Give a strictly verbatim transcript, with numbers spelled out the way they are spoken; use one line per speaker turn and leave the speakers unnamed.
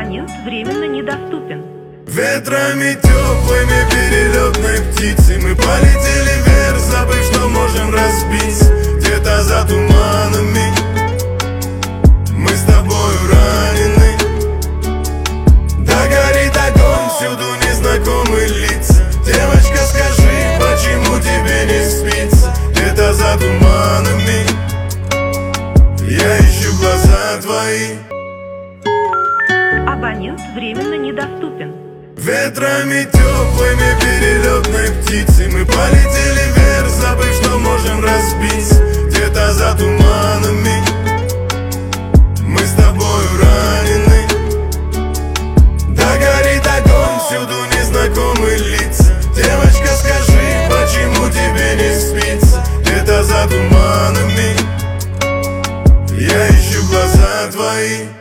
Абонент временно недоступен.
Ветрами теплыми перелетной птицей мы полетели вверх, забыв, что можем разбить где-то за туманами. Мы с тобою ранены. Да горит огонь, всюду незнакомые лица. Девочка, скажи, почему тебе не спится где-то за туманами? Я ищу глаза твои.
Абонент временно недоступен.
Ветрами теплыми перелетной птицей мы полетели вверх, забыв, что можем разбить где-то за туманами.